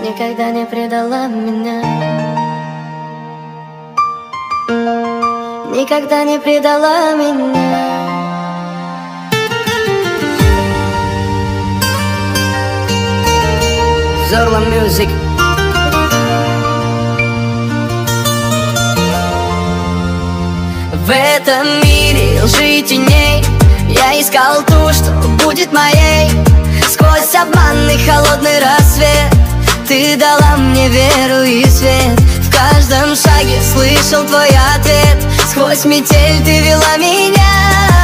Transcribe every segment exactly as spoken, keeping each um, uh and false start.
никогда не предала меня, никогда не предала меня. Зорла Music. В этом мире лжи и теней я искал ту, что будет моей. Сквозь обманный холодный рассвет ты дала мне веру и свет. В каждом шаге слышал твой ответ. Сквозь метель ты вела меня,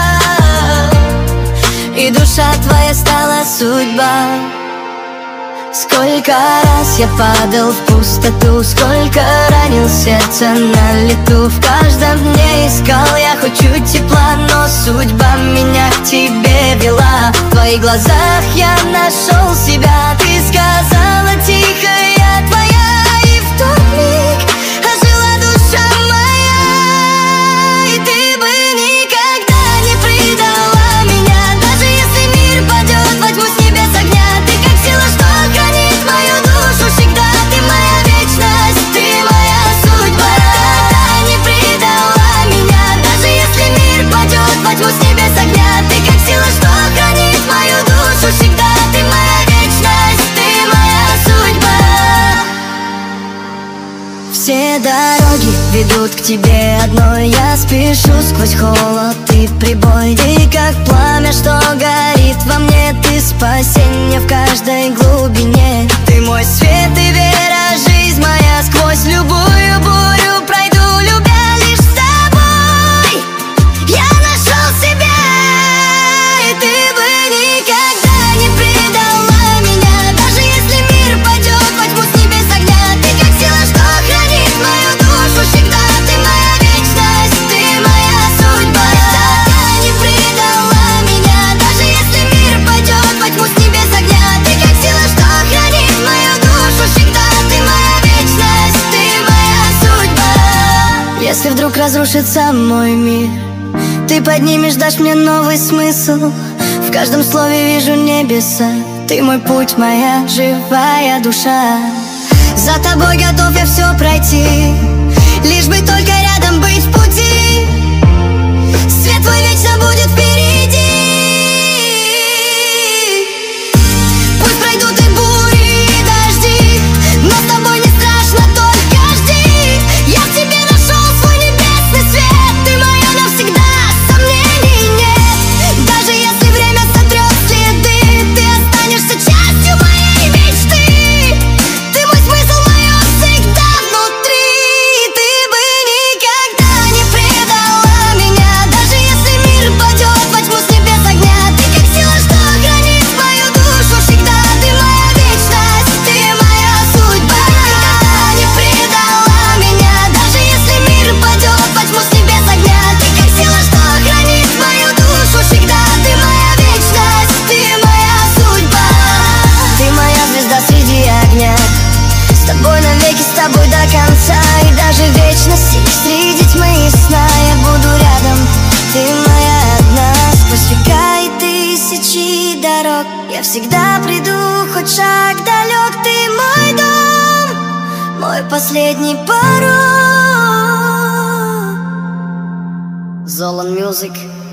и душа твоя стала судьба. Сколько раз я падал в пустоту, сколько ранил сердце на лету. В каждом дне искал я хоть чуть тепла, но судьба меня к тебе вела. В твоих глазах я нашел себя. Ты сказала тихо: я твоя, и в тот миг ожила душа моя. И ты бы никогда не предала меня, даже если мир падет во тьму с небес огня. Ты как сила, что хранит мою душу всегда. Ты моя вечность, ты моя судьба. Никогда не предала меня, даже если мир падет во тьму с небес огня. Ты как сила, что хранит мою душу всегда. Ты моя вечность, ты моя судьба. Все дороги ведут к тебе одной. Я спешу сквозь холод и прибой. Ты как пламя, что горит во мне. Ты спасение в каждой глубине. Ты мой свет и вера, жизнь моя. Сквозь любую бурю пройду, любя лишь с тобой. Я нашел себя, и ты бы никогда не предала меня, даже если мир падет во тьму с небес огня. Ты как сила, что хранит мою душу всегда. Ты моя вечность, ты моя судьба. Никогда не предала меня, даже если мир падет во тьму с небес огня. Ты как сила, что хранит мою душу всегда. Ты моя вечность, ты моя судьба. Если вдруг разрушится мой мир, ты поднимешь, дашь мне новый смысл. В каждом слове вижу небеса. Ты мой путь, моя живая душа. За тобой готов я все пройти, лишь бы только рядом быть в пути. Свет твой вечно будет впереди. Пусть пройдут и бури, и дожди, но с тобой не страшно, только жди. Я в тебе нашел свой небесный свет. Ты моя навсегда, сомнений нет. Даже если время сотрет следы, ты останешься частью моей мечты. Ты мой смысл, мое всегда внутри. Ты бы никогда не предала меня, даже если мир падет во тьму с небес огня. Ты как сила, что хранит мою душу всегда. Ты моя вечность, ты моя судьба. Никогда не предала меня, даже если мир падет во тьму с небес огня. Ты как сила, что хранит мою душу всегда. Ты моя вечность, ты моя судьба. Ты моя звезда среди огня. С тобой навеки, с тобой до конца. И даже в вечности среди тьмы и сна я буду рядом. Ты моя одна. Сквозь века и тысячи дорог я всегда приду, хоть шаг далек. Ты мой дом, мой последний порог. Зорла Music.